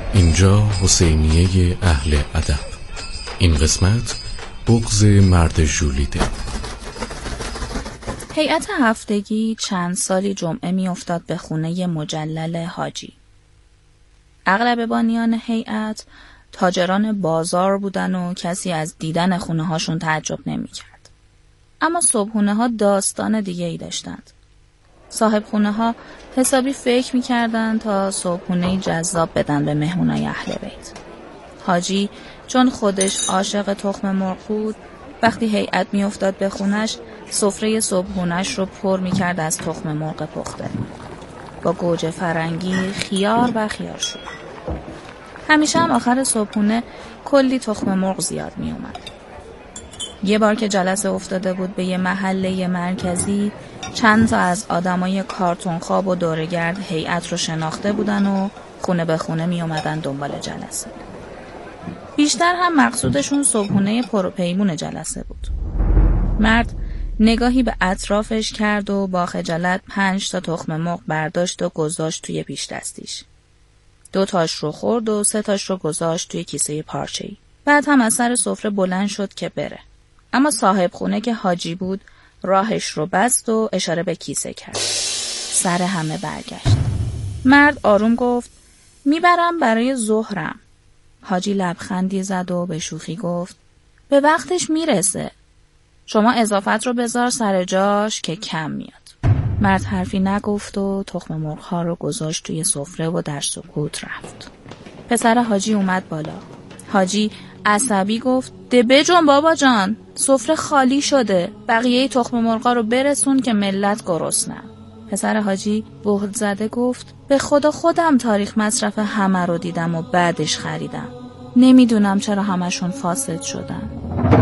اینجا حسینیه اهل ادب. این قسمت بغض مرد ژولیده. هیئت هفتگی چند سالی جمعه می افتاد به خونه مجلل حاجی. اغلب بانیان هیئت تاجران بازار بودن و کسی از دیدن خونه هاشون تعجب نمی کرد. اما صبحونه ها داستان دیگه ای داشتند. صاحب خونه ها حسابی فکر می کردن تا صبحونه جذاب بدن به مهمونای اهل بیت. حاجی چون خودش عاشق تخم مرغ بود، وقتی هیئت می افتاد به خونش، سفره صبحونش رو پر می کرد از تخم مرغ پخته با گوجه فرنگی، خیار و خیارشور. همیشه هم آخر صبحونه کلی تخم مرغ زیاد می اومد. یه بار که جلسه افتاده بود به یه محله مرکزی، چند تا از آدمای کارتون خواب و دورگرد هیئت رو شناخته بودن و خونه به خونه می اومدن دنبال جلسه. بیشتر هم مقصودشون صبحونه پروپیمون جلسه بود. مرد نگاهی به اطرافش کرد و با خجالت 5 تا تخم مرغ برداشت و گذاشت توی پیش دستیش. 2 تاش رو خورد و 3 تاش رو گذاشت توی کیسه پارچه‌ای. بعد هم از سر سفره بلند شد که بره. اما صاحب خونه که حاجی بود راهش رو بست و اشاره به کیسه کرد. سر همه برگشت. مرد آروم گفت میبرم برای ظهرم. حاجی لبخندی زد و به شوخی گفت به وقتش میرسه. شما اضافت رو بذار سر جاش که کم میاد. مرد حرفی نگفت و تخم مرغ ها رو گذاشت توی سفره و در سکوت رفت. پسر حاجی اومد بالا. حاجی عصبی گفت ده بجون بابا جان، سفره خالی شده، بقیه تخم مرغا رو برسون که ملت گرسنه. پسر حاجی بهت زده گفت به خدا خودم تاریخ مصرف همه رو دیدم و بعدش خریدم. نمیدونم چرا همشون فاسد شدن.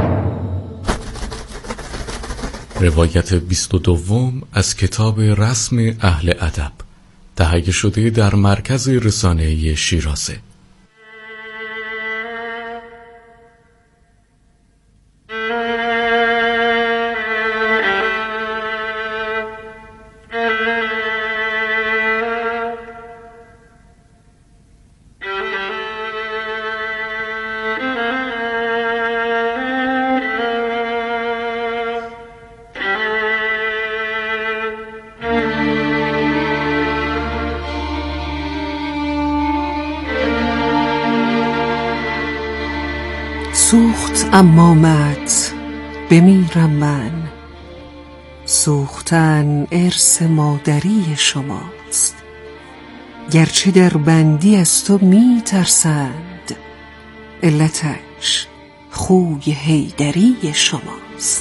روایت 22 از کتاب رسم اهل ادب، تهیه شده در مرکز رسانه‌ای شیرازه. سوخت امامت بمیرم من، سوختن ارث مادری شماست. گرچه در بندی از تو می ترسند، علتش خوی حیدری شماست.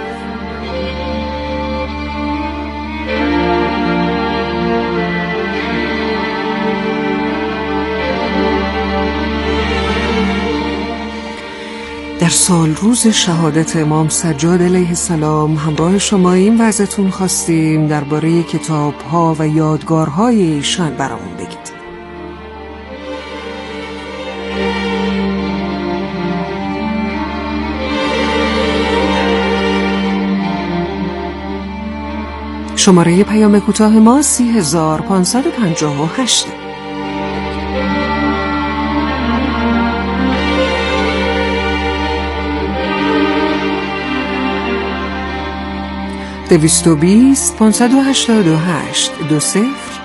در سال روز شهادت امام سجاد علیه السلام همراه شماییم و ازتون خواستیم درباره کتاب‌ها و یادگارهای ایشان برامون بگید. شماره پیام کوتاه ما 30558. دویست و 588 20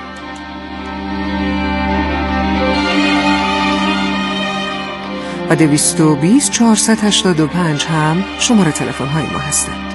و 220 485 هم شماره تلفن های ما هستند.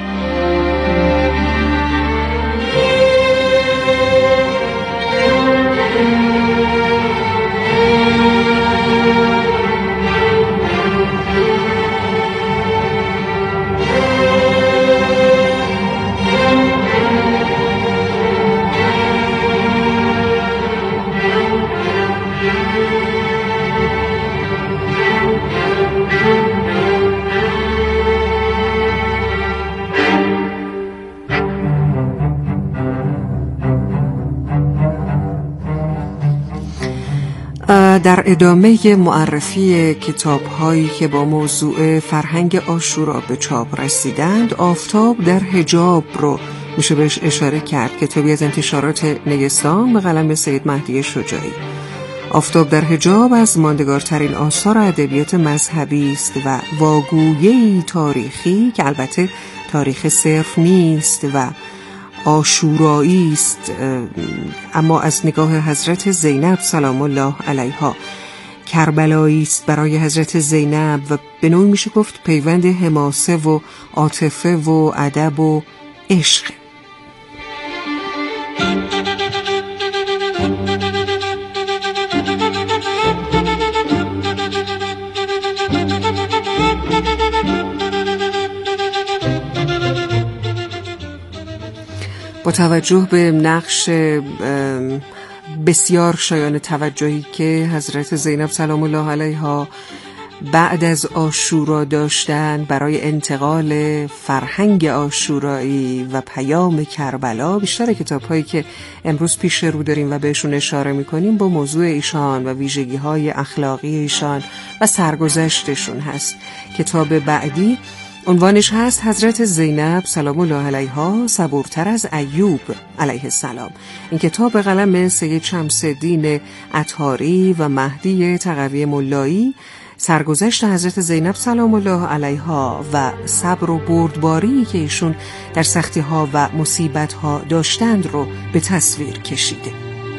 در ادامه معرفی کتاب‌هایی که با موضوع فرهنگ عاشورا به چاپ رسیدند، آفتاب در حجاب رو میشه بهش اشاره کرد، کتابی از انتشارات نیستان به قلم سید مهدی شجاعی. آفتاب در حجاب از ماندگارترین آثار ادبیات مذهبی است و واگویه‌ای تاریخی که البته تاریخ صرف نیست و عاشورایی است، اما از نگاه حضرت زینب سلام الله علیها کربلایی است برای حضرت زینب و به نوعی میشه گفت پیوند حماسه و عاطفه و ادب و عشق. با توجه به نقش بسیار شایان توجهی که حضرت زینب سلام الله علیها بعد از عاشورا داشتن برای انتقال فرهنگ عاشورایی و پیام کربلا، بیشتر کتاب‌هایی که امروز پیش رو داریم و بهشون اشاره می‌کنیم با موضوع ایشان و ویژگی‌های اخلاقی ایشان و سرگذشتشون هست. کتاب بعدی عنوانش هست حضرت زینب سلام الله علیها صبورتر از ایوب علیه السلام. این کتاب به قلم سید شمس‌الدین اطهاری و مهدی تقوی ملایی سرگذشت حضرت زینب سلام الله علیها و صبر و بردباری که ایشون در سختی‌ها و مصیبت‌ها داشتند رو به تصویر کشیده.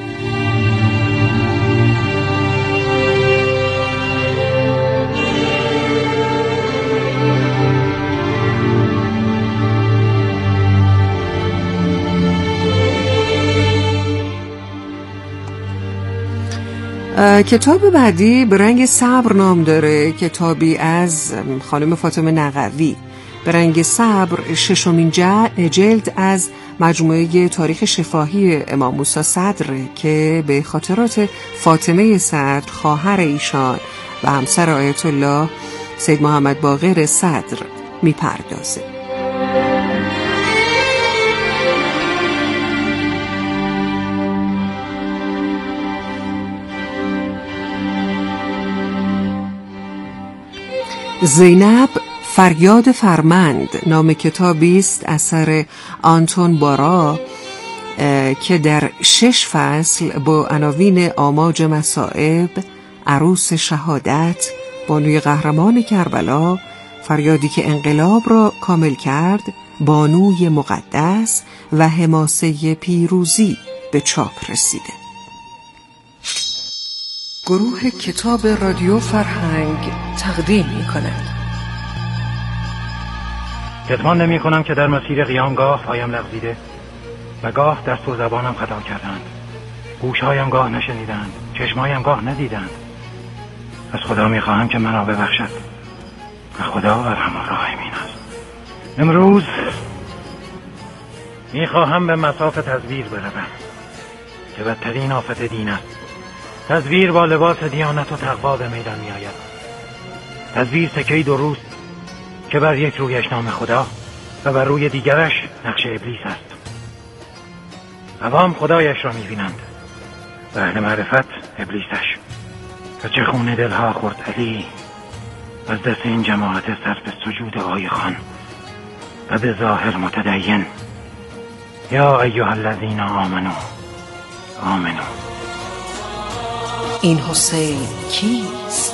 کتاب بعدی به رنگ صبر نام داره، کتابی از خانم فاطمه نقوی. به رنگ صبر ششمین جلد از مجموعه تاریخ شفاهی امام موسی صدر که به خاطرات فاطمه صدر خواهر ایشان و همسر آیت الله سید محمد باقر صدر میپردازه. زینب فریاد فرمند نام کتابی است اثر آنتون بارا که در 6 فصل با عناوین آماج مصائب، عروس شهادت، بانوی قهرمان کربلا، فریادی که انقلاب را کامل کرد، بانوی مقدس و حماسه پیروزی به چاپ رسیده. گروه کتاب رادیو فرهنگ تقدیم می‌کند. کتمان نمی‌کنم که در مسیر قیام گاه پایم لغزیده و گاه دست و زبانم خطا کردند، گوش‌هایم گاه نشنیدند، چشم‌هایم گاه ندیدند. از خدا می‌خواهم که مرا ببخشد و خدا ارحم الراحمین است. امروز می‌خواهم به مصاف تزویر بروم که بدترین آفت دین است. تزویر با لباس دیانت و تقوا به میدان می آید. تزویر سکه‌ای درست که بر یک رویش نام خدا و بر روی دیگرش نقش ابلیس است. عوام خدایش را می بینند و اهل معرفت ابلیسش. و چه خون دلها خورد علی از دست این جماعت صرف سجود آی خان و به ظاهر متدین. یا ایها الذین آمنو آمنو. این حسین کیست؟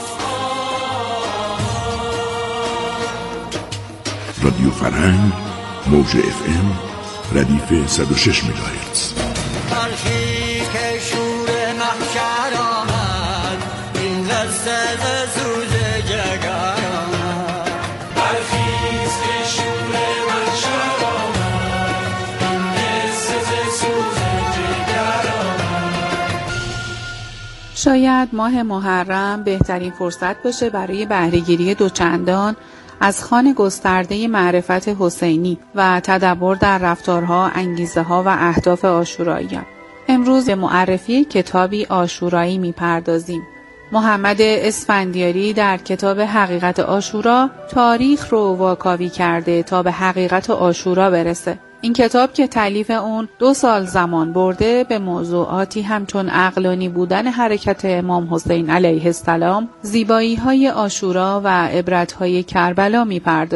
رادیو فرهنگ موج FM ردیف 106 مگاهرتز. تلخی که شور محشر آمد، این لذت سوز جگر آمد. تلخی که شور محشر آمد، این لذت سوز جگر آمد. شاید ماه محرم بهترین فرصت باشه برای بهره‌گیری دوچندان از خوان گسترده معرفت حسینی و تدبر در رفتارها، انگیزه‌ها و اهداف عاشوراییان. امروز به معرفی کتابی عاشورایی می‌پردازیم. محمد اسفندیاری در کتاب حقیقت عاشورا تاریخ رو واکاوی کرده تا به حقیقت عاشورا برسه. این کتاب که تألیف اون 2 سال زمان برده به موضوعاتی همچون عقلانی بودن حرکت امام حسین علیه السلام، زیبایی‌های عاشورا و عبرت‌های کربلا می‌پردازه.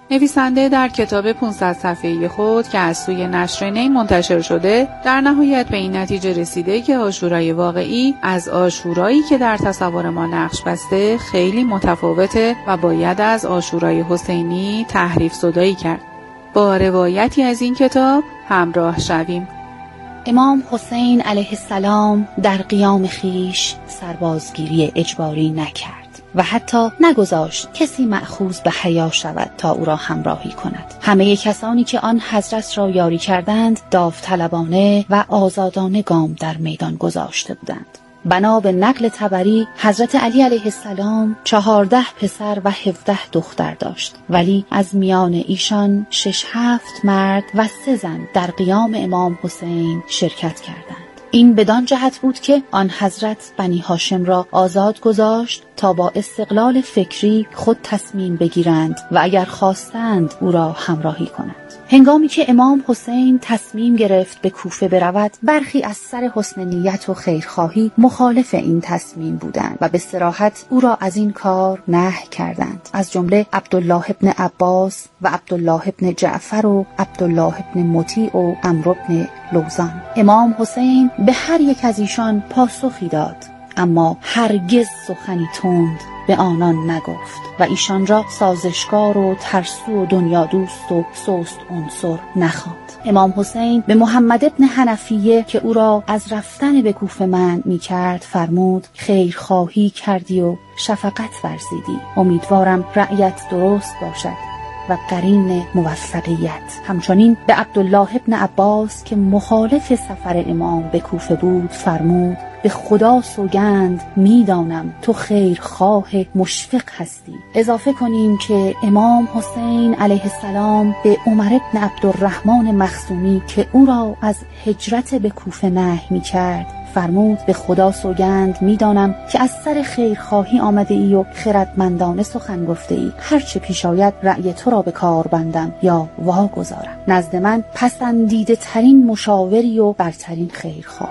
نویسنده در کتاب 500 صفحه‌ای خود که از سوی نشر نی منتشر شده در نهایت به این نتیجه رسیده که عاشورای واقعی از عاشورایی که در تصور ما نقش بسته خیلی متفاوته و باید از عاشورای حسینی تحریف زدایی کرد. با روایتی از این کتاب همراه شویم. امام حسین علیه السلام در قیام خیش سربازگیری اجباری نکرد و حتی نگذاشت کسی مأخوذ به حیا شود تا او را همراهی کند. همه کسانی که آن حضرت را یاری کردند داوطلبانه و آزادانه گام در میدان گذاشته بودند. بنا به نقل طبری حضرت علی علیه السلام 14 پسر و 17 دختر داشت، ولی از میان ایشان 6-7 مرد و 3 زن در قیام امام حسین شرکت کردند. این بدان جهت بود که آن حضرت بنی هاشم را آزاد گذاشت تا با استقلال فکری خود تصمیم بگیرند و اگر خواستند او را همراهی کنند. هنگامی که امام حسین تصمیم گرفت به کوفه برود، برخی از سر حسن نیت و خیرخواهی مخالف این تصمیم بودند و به صراحت او را از این کار نهی کردند، از جمله عبدالله ابن عباس و عبدالله ابن جعفر و عبدالله ابن مطیع و عمرو ابن لوزان. امام حسین به هر یک از ایشان پاسخی داد، اما هرگز سخنی تند به آنان نگفت و ایشان را سازشکار و ترسو و دنیا دوست و سست عنصر نخواند. امام حسین به محمد ابن حنفیه که او را از رفتن به کوفه منع می‌کرد فرمود: خیرخواهی کردی و شفقت ورزیدی، امیدوارم رأیت درست باشد و قرین موفقیت. همچنین به عبدالله ابن عباس که مخالف سفر امام به کوفه بود فرمود: به خدا سوگند میدانم تو خیرخواه مشفق هستی. اضافه کنیم که امام حسین علیه السلام به عمر ابن عبدالرحمن مخزومی که او را از هجرت به کوفه نهی می‌کرد فرمود: به خدا سوگند میدانم که از سر خیرخواهی آمده ای و خردمندانه سخن گفته ای، هرچه پیش آید رأی تو را به کار بندم یا واگذارم. نزد من پسندیده ترین مشاوری و برترین خیرخواه.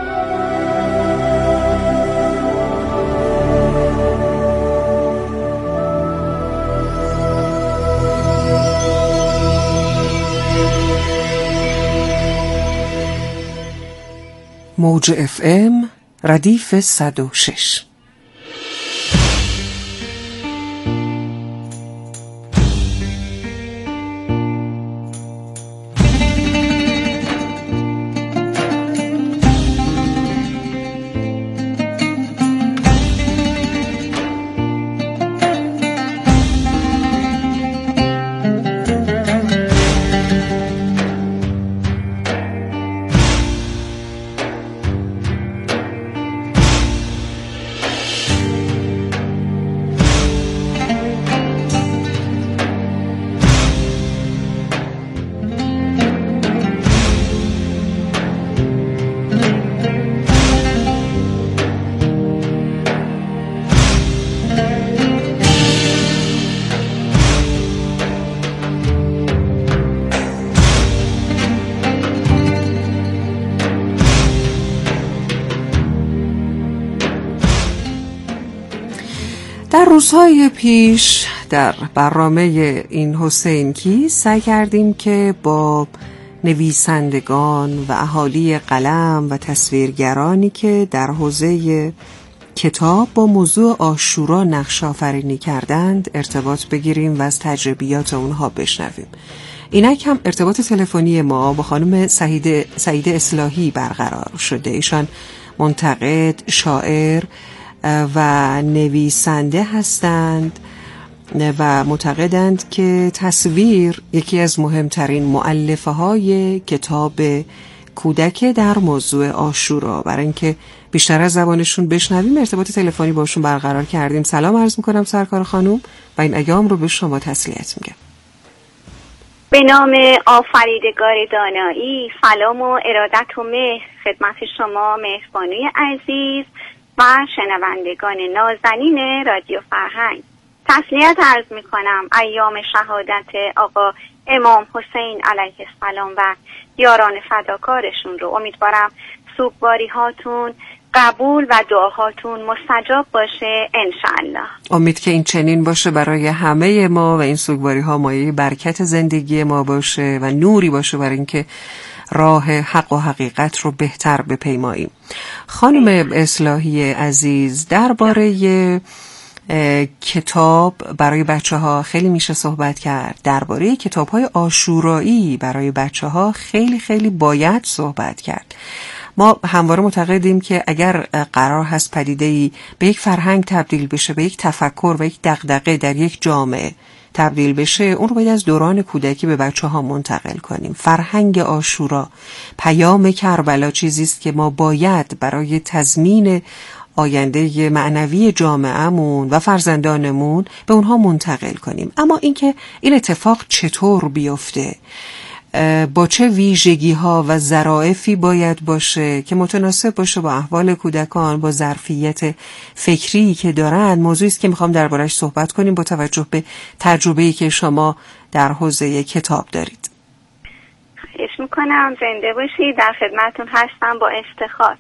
موج FM ردیف 106. در روزهای پیش در برنامه این حسین کی سعی کردیم که با نویسندگان و اهالی قلم و تصویرگرانی که در حوزه کتاب با موضوع عاشورا نقش آفرینی کردند ارتباط بگیریم و از تجربیات اونها بشنویم. اینک هم ارتباط تلفنی ما با خانم سعید اصلاحی برقرار شده. ایشان منتقد، شاعر و نویسنده هستند و معتقدند که تصویر یکی از مهمترین مؤلفه های کتاب کودک در موضوع عاشورا. برای اینکه بیشتر از زبانشون بشنویم ارتباط تلفنی باشون برقرار کردیم. سلام عرض میکنم سرکار خانوم و این ایام رو به شما تسلیت میگم. به نام آفریدگار دانایی، سلام و ارادت و مهر خدمت شما مهربانوی عزیز و شنوندگان نازنین رادیو فرهنگ. تسلیت عرض می کنم ایام شهادت آقا امام حسین علیه السلام و یاران فداکارشون رو. امیدوارم سوگواری هاتون قبول و دعاهاتون مستجاب باشه انشاءالله. امید که این چنین باشه برای همه ما و این سوگواری ها مایه برکت زندگی ما باشه و نوری باشه برای اینکه راه حق و حقیقت رو بهتر بپیماییم. خانم اصلاحی عزیز، درباره کتاب برای بچه ها خیلی میشه صحبت کرد. درباره کتاب های عاشورایی برای بچه ها خیلی خیلی باید صحبت کرد. ما همواره معتقدیم که اگر قرار هست پدیده‌ای به یک فرهنگ تبدیل بشه، به یک تفکر و یک دغدغه در یک جامعه تبدیل بشه، اون رو باید از دوران کودکی به بچه ها منتقل کنیم. فرهنگ عاشورا، پیام کربلا چیزی است که ما باید برای تضمین آینده معنوی جامعهمون و فرزندانمون به اونها منتقل کنیم. اما اینکه این اتفاق چطور بیفته، با چه ویژگی ها و ظرافی باید باشه که متناسب باشه با احوال کودکان، با ظرفیت فکری که دارن، موضوعی است که میخوام دربارش صحبت کنیم با توجه به تجربه‌ای که شما در حوزه کتاب دارید. خواهش میکنم، زنده باشید، در خدمتون هستم با افتخار.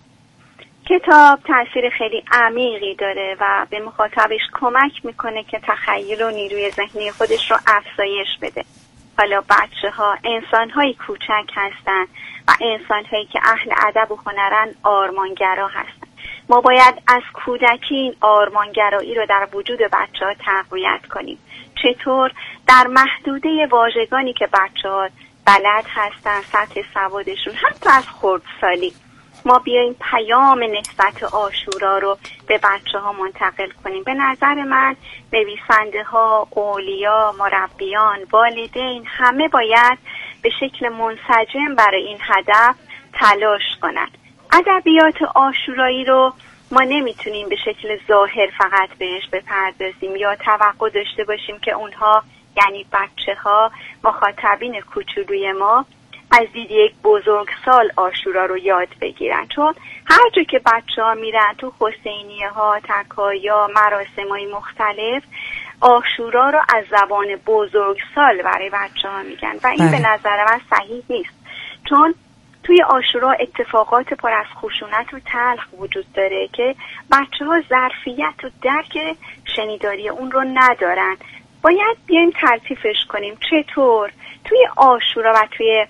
کتاب تأثیر خیلی عمیقی داره و به مخاطبش کمک میکنه که تخیل و نیروی ذهنی خودش رو افزایش بده. حالا بچه ها انسان های کوچک هستن و انسان هایی که اهل ادب و هنرن آرمانگرا هستن. ما باید از کودکی این آرمانگرایی رو در وجود بچه ها تقویت کنیم. چطور؟ در محدوده واژگانی که بچه ها بلد هستن، سطح سوادشون حتی از خردسالی، ما بیاییم پیام نهضت عاشورا رو به بچه ها منتقل کنیم. به نظر من نویسنده ها، اولیا، مربیان، والدین همه باید به شکل منسجم برای این هدف تلاش کنند. ادبیات عاشورایی رو ما نمیتونیم به شکل ظاهر فقط بهش بپردازیم یا توقع داشته باشیم که اونها، یعنی بچه ها، مخاطبین کوچولوی ما، از دید یک بزرگسال عاشورا رو یاد بگیرن. چون هر جا که بچه ها میرن تو حسینیه ها، تکایا، مراسم های مختلف، عاشورا رو از زبان بزرگسال برای بچه ها میگن و این به نظر من صحیح نیست. چون توی عاشورا اتفاقات پر از خشونت و تلخ وجود داره که بچه ها ظرفیت و درک شنیداری اون رو ندارن. باید بیایم تلطیفش کنیم. چطور؟ توی عاشورا و توی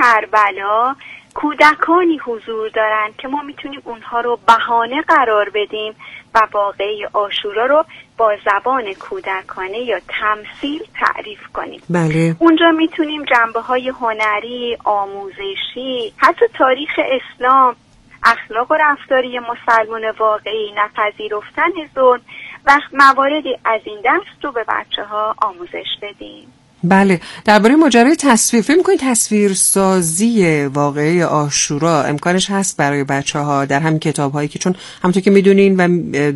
کربلا کودکانی حضور دارن که ما میتونیم اونها رو بهانه قرار بدیم و واقعی عاشورا رو با زبان کودکانه یا تمثیل تعریف کنیم. بله. اونجا میتونیم جنبه‌های هنری، آموزشی، حتی تاریخ اسلام، اخلاق و رفتاری مسلمان واقعی، نپذیرفتن ظلم و مواردی از این دست رو به بچه‌ها آموزش بدیم. بله. درباره ماجرای تصویر، فکر می‌کنید تصویرسازی واقعی عاشورا امکانش هست برای بچه‌ها در همین کتاب‌هایی که، چون همونطور که می‌دونین و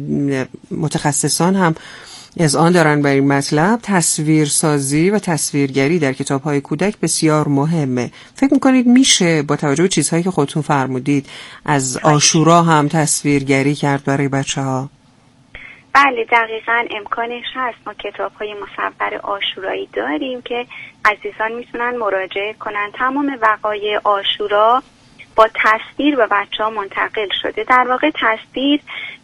متخصصان هم اذعان دارن بر این مطلب، تصویرسازی و تصویرگری در کتاب‌های کودک بسیار مهمه. فکر می‌کنید میشه با توجه به چیزهایی که خودتون فرمودید از عاشورا هم تصویرگری کرد برای بچه‌ها؟ بله، دقیقاً امکانش هست. ما کتاب‌های مصور عاشورایی داریم که عزیزان میتونن مراجعه کنن. تمام وقایع عاشورا با تصویر به بچه‌ها منتقل شده. در واقع تصویر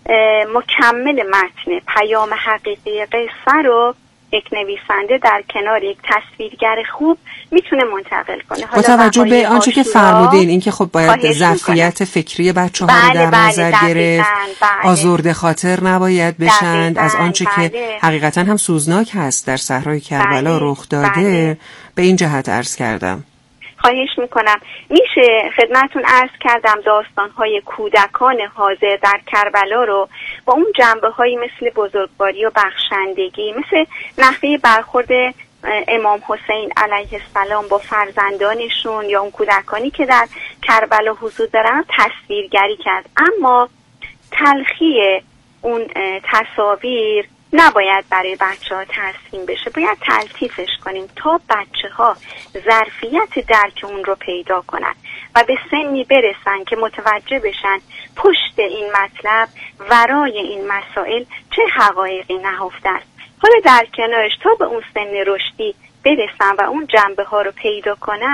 مکمل متن، پیام حقیقی قصه رو یک نویسنده در کنار یک تصویرگر خوب میتونه منتقل کنه. با توجه به آنچه که فرمودین، این که خب باید ظرفیت فکری بچه‌ها رو در نظر گرفت، آزرده خاطر نباید بشند از آنچه که حقیقتا هم سوزناک هست در صحرای کربلا رخ داده. به این جهت عرض کردم. خواهش میکنم. میشه خدمتون عرض کردم داستان‌های کودکان حاضر در کربلا رو با اون جنبه‌هایی مثل بزرگواری و بخشندگی، مثل نحوه برخورد امام حسین علیه السلام با فرزندانشون یا اون کودکانی که در کربلا حضور دارن تصویرگری کرد. اما تلخی اون تصاویر نباید برای بچه‌ها ترسیم بشه، باید تلطیفش کنیم تا بچه‌ها ظرفیت درک اون رو پیدا کنن و به سنی برسن که متوجه بشن پشت این مطلب، ورای این مسائل چه حقایقی نهفته است. حالا در کنارش تا به اون سن رشدی برسن و اون جنبه ها رو پیدا کنن،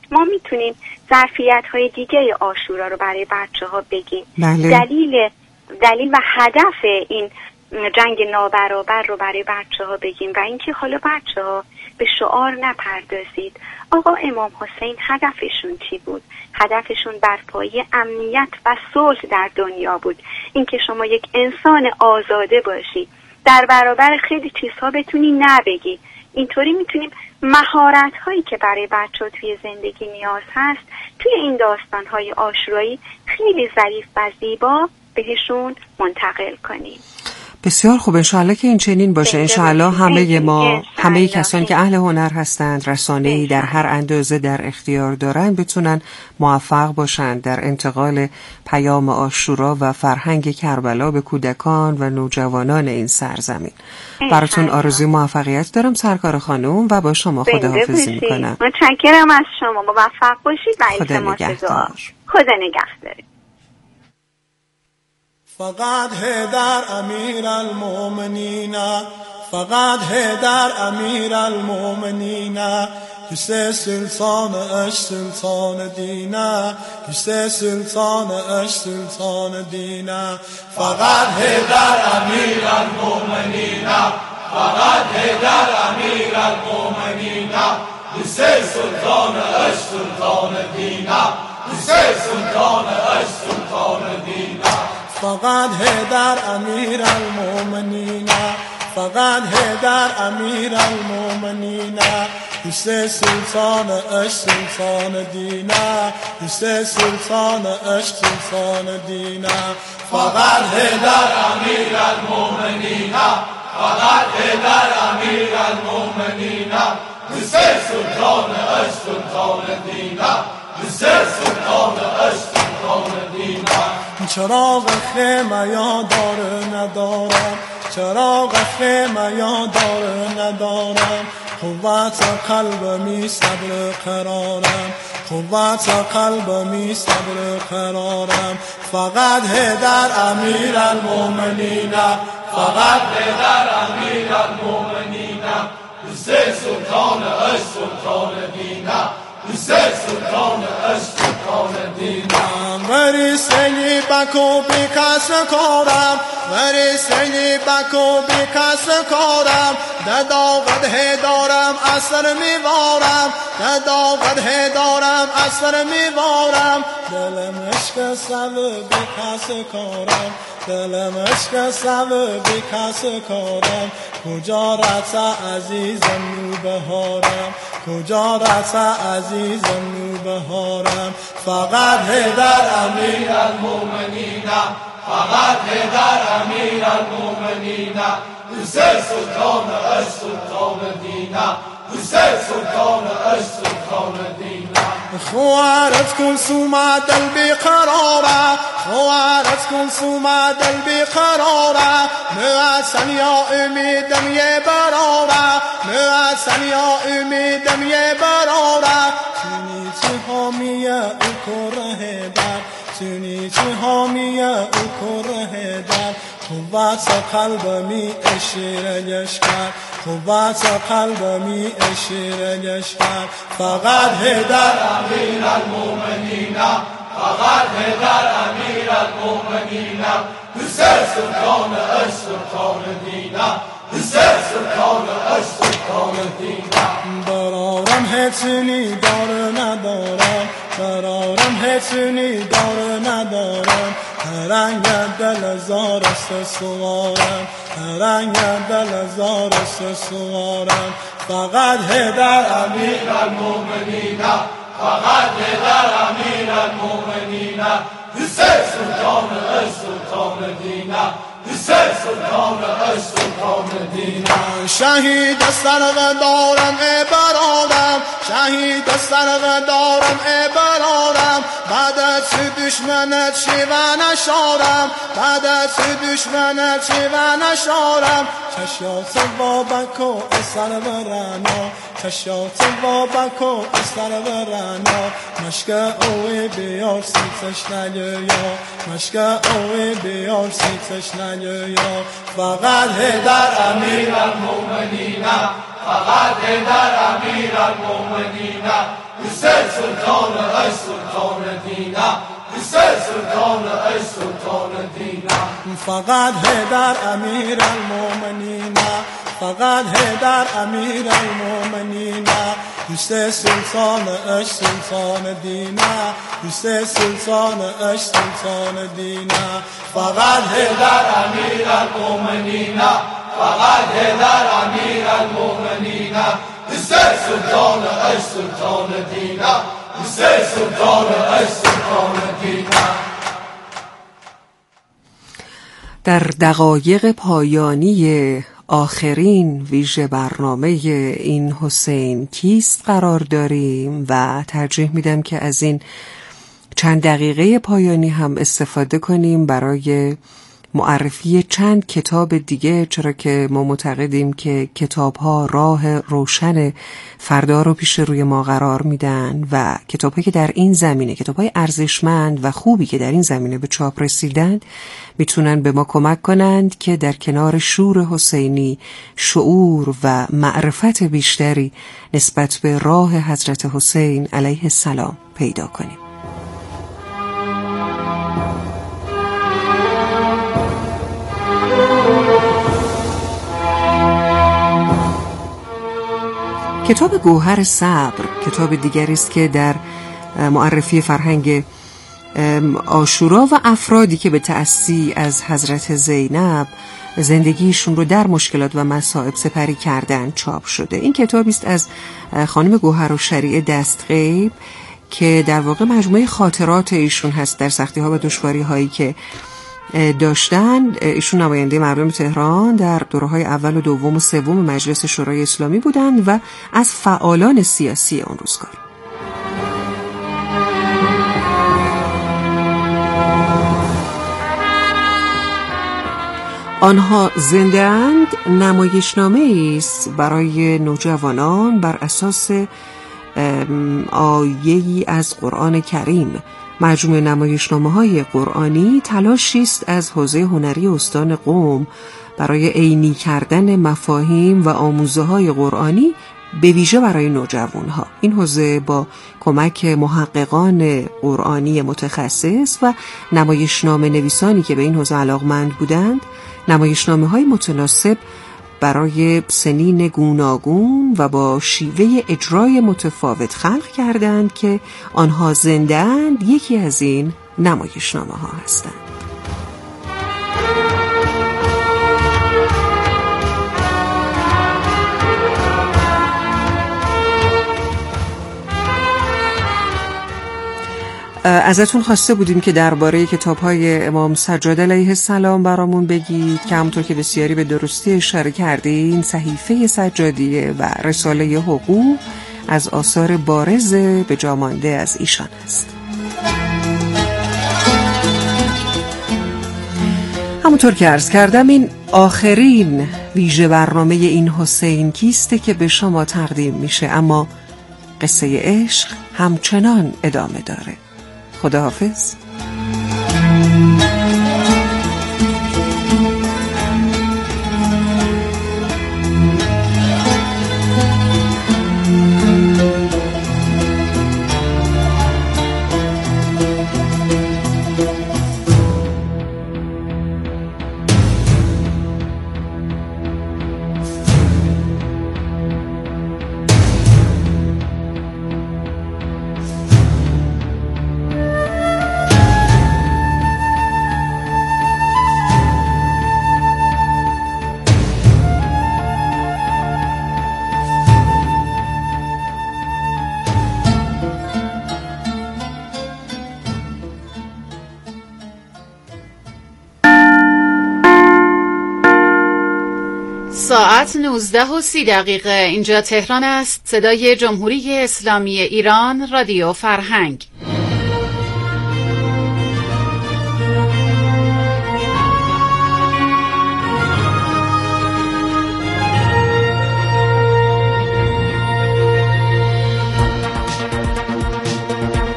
ما میتونیم ظرفیت‌های دیگه عاشورا رو برای بچه‌ها بگیم. بله. دلیل و هدف این جنگ نابرابر رو برای بچه‌ها بگیم و اینکه حالا بچه‌ها به شعار نپردازید. آقا امام حسین هدفشون چی بود؟ هدفشون برپایی امنیت و صلح در دنیا بود. اینکه شما یک انسان آزاده باشی، در برابر خیلی چیزها بتونی نبگی. اینطوری میتونیم مهارت هایی که برای بچه‌ها توی زندگی نیاز هست توی این داستان های عاشورایی خیلی ظریف و زیبا بهشون منتقل کنیم. بسیار خوب، انشاءالله که این چنین باشه. انشاءالله همه ما، همه کسانی که اهل هنر هستند، رسانه‌ای در هر اندازه در اختیار دارن، بتونن موفق باشند در انتقال پیام عاشورا و فرهنگ کربلا به کودکان و نوجوانان این سرزمین. براتون آرزوی موفقیت دارم سرکار خانم و با شما خداحافظی میکنم. متشکرم از شما، موفق باشید و التماس دعا. خدا نگهدار. فقط هیدر امیر المومنین، فقط هیدر امیر المومنین، کسی سلطان اش سلطان دینه، کسی سلطان اش سلطان دینه. فقط هیدر امیر المومنین، فقط هیدر امیر المومنین، کسی سلطان اش سلطان دینه، کسی سلطان اش سلطان دینه. فقط هیدر امیر المومنین، فقط هیدر امیر المومنین، کسی سلطان اش سلطان دینه، کسی سلطان اش سلطان دینه. فقط هیدر امیر المومنین، فقط هیدر امیر المومنین، کسی سلطان اش سلطان دینه، کسی سلطان اش سلطان دینه. چراغ خیمه یادار ندارم، چراغ خیمه یادار ندارم، قوت قلب می صبر قرارم، قوت قلب می صبر قرارم. فقط هیدر امیر المومنین، فقط هیدر امیر المومنین، کسی سلطان اش سلطان دینه، کسی سلطان اش سلطان دینه. وری سنی بکو بیکس کارم، وری سنی بکو بیکس کارم، دداغد هیدارم اثر میوارم، دداغد هیدارم اثر میوارم. دلم عشق سب بیکس کارم، دلم عشق سب بیکس کارم. کجا رفت عزیزم نوبهارم، کجا رفت عزیزم نوبهارم. فقط هیدر امیر المومنین، فقط هیدر امیر المومنین، کسی سلطان اش سلطان دینه، کسی سلطان اش سلطان دینه. خوارت کلثوم دل بیقراره، خوارت کلثوم دل بیقراره، می‌اصل یا امیدم یه براره، می‌اصل یا امیدم یه براره. چونی چه حامیه او کره در، چونی چه حامیه او کره در. قوت قلب می اشیرش کرد، قوت قلب می اشیرش کرد. فقط هیدر امیر المومنین، فقط هیدر امیر المومنین، کسی سلطان اش سلطان دینه، کسی سلطان اش سلطان دینه. برارم هیچی دار ندارم، برارم هیچی دار ندارم. رنگ دل زارست سوارم، رنگ دل زارست سوارم. فقط هیدر امیر المومنین، فقط هیدر امیر المومنین، کسی سلطان اش سلطان دینه، کسی سلطان اش سلطان دینه. شهید سرغ دارم ای برادرم، شهید سرغ دارم ای برادرم. بعد از دشمنت شیوه نشارم، بعد از دشمنت شیوه نشارم. چشیات بابک و اثر برنا، چشیات بابک و اثر برنا. مشک اوی بیار سیتش نگیا، مشک اوی بیار سیتش نگیا. فقط هیدر امیر المومنین، فقط هیدر امیر المومنین، حسین سلطان ای سلطان دینه، حسین سلطان ای سلطان دینه. فقط حیدر امیر المومنین، فقط حیدر امیر المومنین، حسین سلطان ای سلطان دینه، حسین سلطان ای سلطان دینه. فقط حیدر امیر المومنین، فقط حیدر امیر المومنین، حسین سلطان ای سلطان دینه، حسین سلطان ای سلطان دینه. در دقایق پایانی آخرین ویژه برنامه این حسین کیست قرار داریم و ترجیح میدم که از این چند دقیقه پایانی هم استفاده کنیم برای معرفی چند کتاب دیگه، چرا که ما معتقدیم که کتاب‌ها راه روشن فردا رو پیش روی ما قرار میدن و کتاب‌هایی که در این زمینه، کتاب‌های ارزشمند و خوبی که در این زمینه به چاپ رسیدن، میتونن به ما کمک کنند که در کنار شور حسینی شعور و معرفت بیشتری نسبت به راه حضرت حسین علیه السلام پیدا کنیم. کتاب گوهر صبر کتاب دیگری است که در معرفی فرهنگ عاشورا و افرادی که به تأسی از حضرت زینب زندگیشون رو در مشکلات و مصائب سپری کردن چاپ شده. این کتابی است از خانم گوهرالشریعه دستغیب که در واقع مجموعه خاطرات ایشون هست در سختی‌ها و دشواری‌هایی که داشتن. ایشون نماینده مردم تهران در دوره‌های اول و دوم و سوم مجلس شورای اسلامی بودند و از فعالان سیاسی اون روزگار. آنها زنده‌اند نمایشنامه‌ای است برای نوجوانان بر اساس آیه‌ای از قرآن کریم. مجموعه نمایشنامه‌های قرآنی تلاشی است از حوزه هنری استان قم برای عینی کردن مفاهیم و آموزه‌های قرآنی به ویژه برای نوجوانها. این حوزه با کمک محققان قرآنی متخصص و نمایشنامه نویسانی که به این حوزه علاقمند بودند، نمایشنامه‌های متناسب برای سنین گوناگون و با شیوه اجرای متفاوت خلق کردند که آنها زنده‌اند یکی از این نمایشنامه‌ها هستند. ازتون خواسته بودیم که درباره کتاب‌های امام سجاد علیه السلام برامون بگید که همونطور که بسیاری به درستی اشاره کردین، صحیفه سجادیه و رساله حقوق از آثار بارز به جا مانده از ایشان است. همونطور که عرض کردم این آخرین ویژه برنامه این حسین کیسته که به شما تقدیم میشه، اما قصه عشق همچنان ادامه داره. خداحافظ. ساعت 19:30 اینجا تهران است. صدای جمهوری اسلامی ایران، رادیو فرهنگ.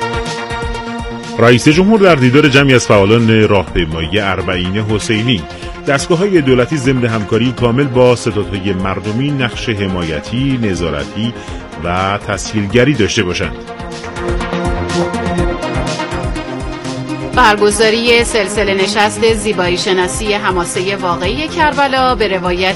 رئیس جمهور در دیدار جمعی از فعالان راهپیمایی اربعین حسینی دستگاه‌های دولتی ضمن همکاری کامل با ستادهای مردمی نقش حمایتی، نظارتی و تسهیلگری داشته باشند. برگزاری سلسله نشست زیبایی شناسی حماسه واقعی کربلا به روایت